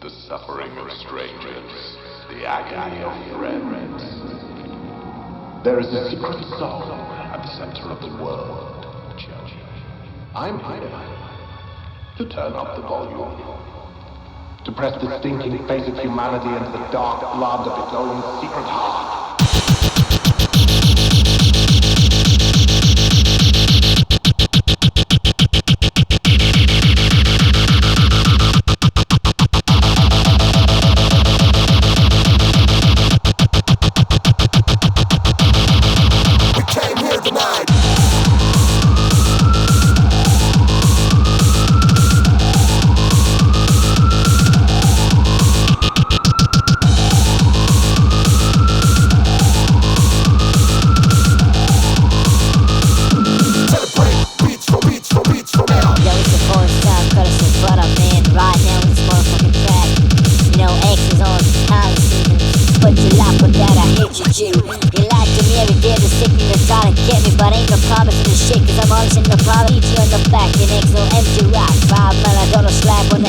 The suffering of strangers, the agony of friends. There is a secret soul at the center of the world, Joe. I'm here to turn up the volume, to press the stinking face of humanity into the dark blood of its own secret heart. You lied to me every day, the sick me, you're trying to get me, but ain't no promise in the shit, cause I'm always in the problem. ET on the back, and X no empty rock. $5 million slap on the